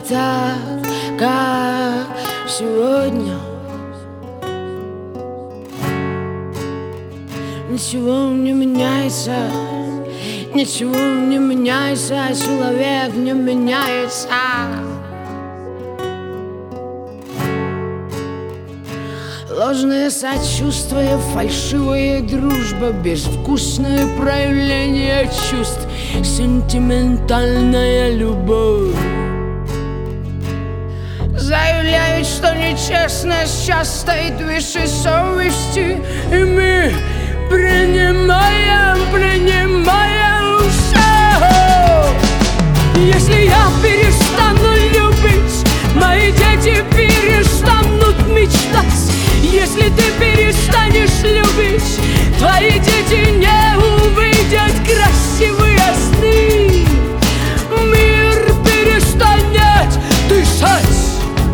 так, как сегодня. Ничего не меняется, ничего не меняется, человек не меняется. Ложное сочувствие, фальшивая дружба, безвкусное проявление чувств, сентиментальная любовь. Заявляют, что нечестность сейчас стоит выше совести, и мы принимаем все. Если я перестану любить, мои дети перестанут мечтать. Если ты перестанешь любить, твои дети не увидят красивые сны. Мир перестанет дышать.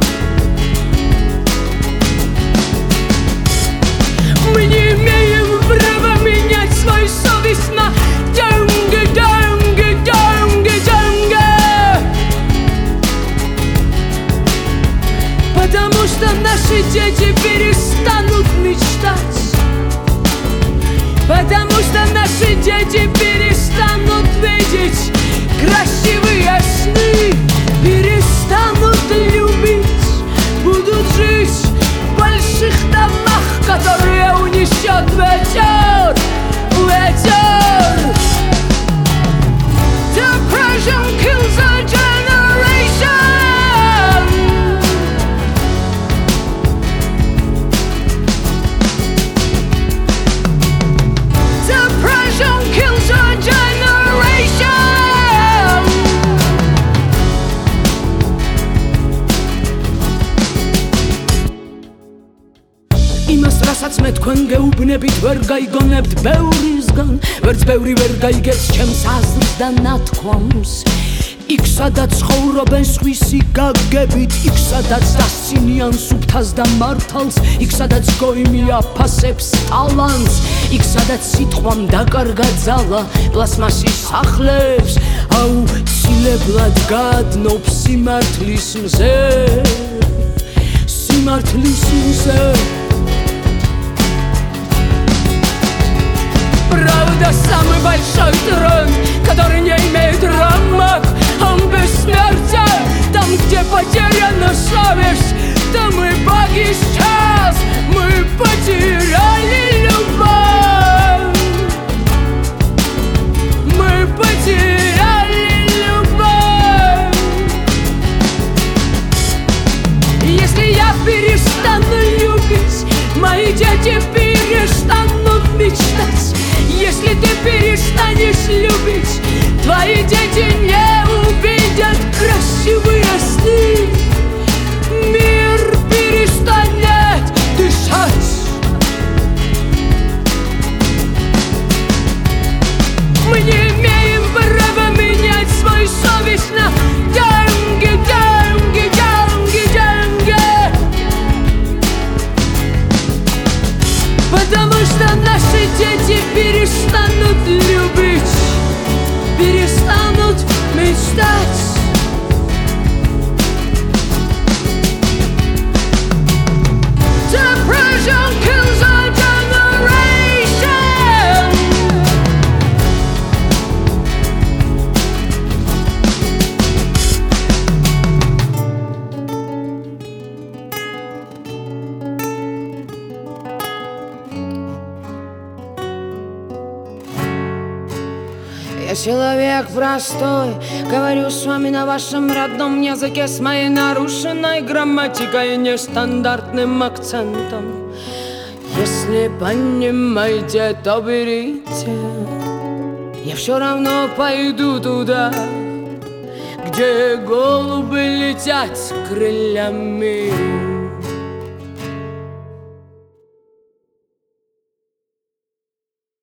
Мы не имеем права менять свою совесть на деньги, деньги, деньги, деньги. Потому что наши дети перестанут мечтать. Потому что наши дети перестанут видеть красивые сны. Перестанут любить, будут жить в больших домах, которые унесет ветер, ветер. Depression kills a generation. Depression kills a generation. Იმას რასაც მე თქვენ გეუბნებით ვერ გაიგონებთ ბევრისგან, ვერც ბევრი ვერ გაიგებს ჩემს აზრს და ნათქვამს. იქ სადაც ცხოვრობენ სხვისი გაგებით, იქ სადაც დასცინიან სუფთას და მართალს, იქ სადაც გოიმი აფასებს ტალანტს, იქ სადაც სიტყვამ დაკარგა ძალა პლასმასის სახლებს, აუცილებლად გადნობს სიმართლის მზე, სიმართლის მზე. Правда, самый большой тренд, который не имеет рамок. Он бессмертен, там, где потеряна совесть. Да мы боги сейчас, мы потеряли любовь. Мы потеряли любовь. Если я перестану любить, мои дети перестанут мечтать. Если ты перестанешь любить, твои дети не увидят красивые сны. Мир перестанет дышать. Мы не имеем права менять свою совесть на деньги, деньги, деньги, деньги. Потому что наши дети перестанут любить, перестанут мечтать. Depression kills a generation. Я человек простой, говорю с вами на вашем родном языке, с моей нарушенной грамматикой и нестандартным акцентом. Если понимаете, то берите. Я все равно пойду туда, где голуби летят крыльями.